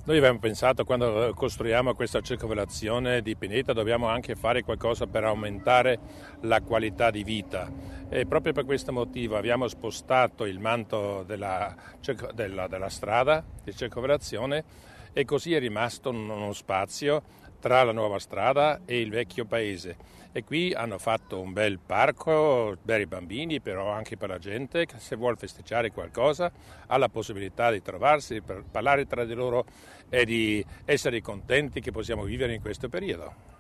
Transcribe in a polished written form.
Noi abbiamo pensato, quando costruiamo questa circolazione di Pineta, dobbiamo anche fare qualcosa per aumentare la qualità di vita e proprio per questo motivo abbiamo spostato il manto della strada di circolazione e così è rimasto uno spazio tra la nuova strada e il vecchio paese. E qui hanno fatto un bel parco per i bambini, però anche per la gente che se vuole festeggiare qualcosa ha la possibilità di trovarsi, per parlare tra di loro e di essere contenti che possiamo vivere in questo periodo.